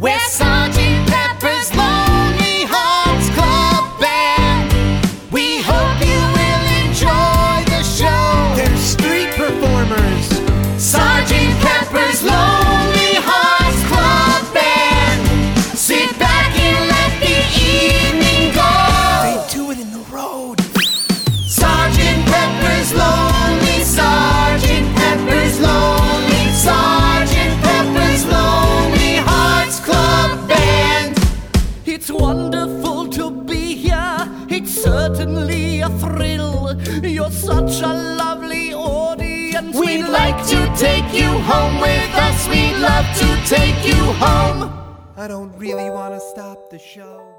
We're Sergeant Pepper's Lonely Hearts Club Band. We hope you will enjoy the show. They're street performers. Sergeant Pepper's Lonely Hearts Club Band. Sit back and let the evening go. They do it in the road. Sergeant Pepper's Lonely, Sergeant Pepper's Lonely, Sergeant Pepper's Lonely Hearts Club Band. It's wonderful to be here. It's certainly a thrill. You're such a lovely audience. We'd like to take you home with us. We'd love to take you home. I don't really want to stop the show.